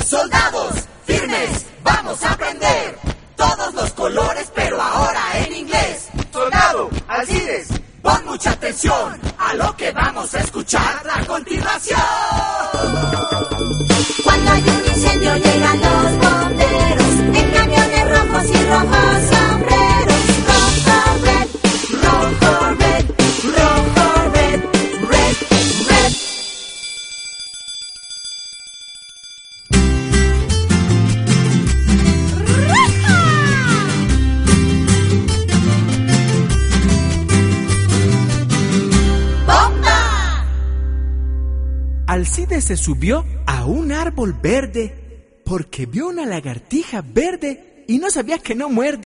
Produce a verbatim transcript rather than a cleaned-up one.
Soldados, firmes, vamos a aprender todos los colores, pero ahora en inglés. Soldado, Alcides, pon mucha atención a lo que vamos a escuchar a continuación. Cuando hay un incendio llegan los bomberos en camiones rojos y rojos sombreros. Rojo, red, rojo, red, rojo, red, red, red. ¡Bomba! Alcides se subió a un árbol verde porque vio una lagartija verde y no sabía que no muerde.